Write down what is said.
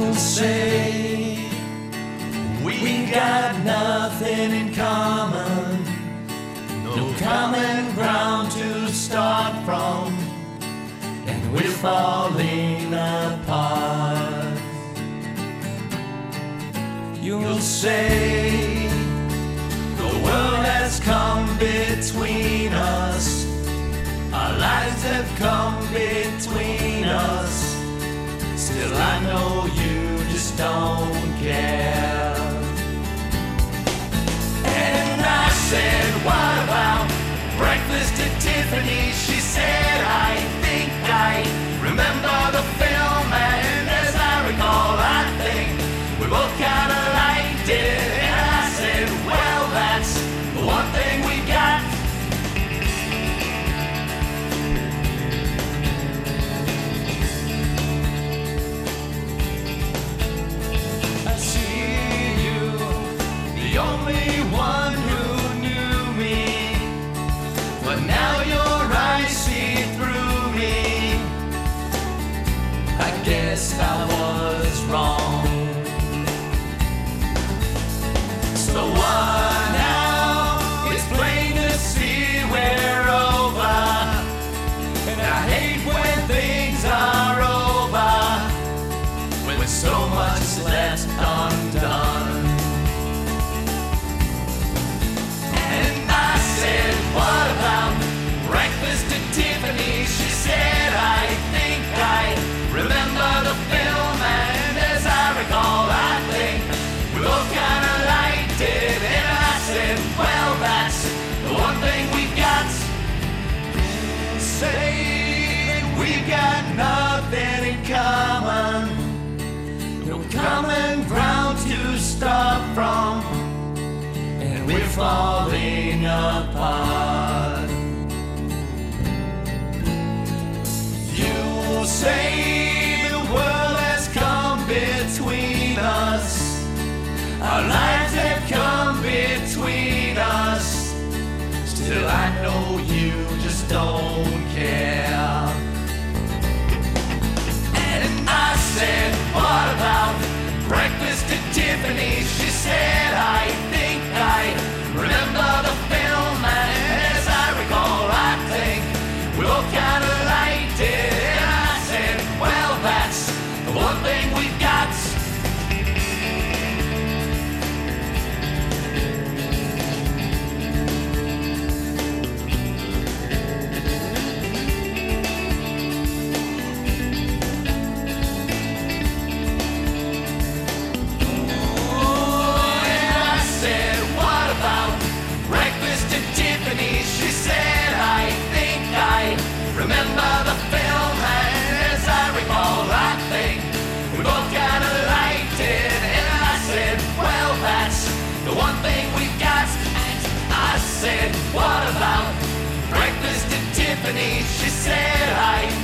say we got nothing in common, no common ground to start from, and we're falling apart. You'll say the world has come between us, our lives have come between us. Still I know you just don't care. And I said, what about breakfast at Tiffany's? She said, I think I remember the film, and as I recall, I think we both kinda liked it. And I said, well, that's the one thing we got. The only one who knew me, but now your eyes see through me. I guess I was wrong. So what now? It's plain to see we're over, and I hate when things are over, when so much is left undone. What about breakfast at Tiffany's? She said, I think I remember the film, and as I recall, I think we both kinda liked it. And I said, well, that's the one thing we've got. Say we've got nothing in common, no common ground to start from, and we're falling apart. You say the world has come between us, our lives have come between us. Still I know you just don't care. And I said, what about breakfast at Tiffany's? She said, I think I remember the film, and as I recall, I think we both kinda liked it. And I said, well, that's the one thing we've got. She said, I think I remember the film, and as I recall, I think we both kinda liked it. And I said, well, that's the one thing we've got. And I said, what about breakfast at Tiffany's? She said, I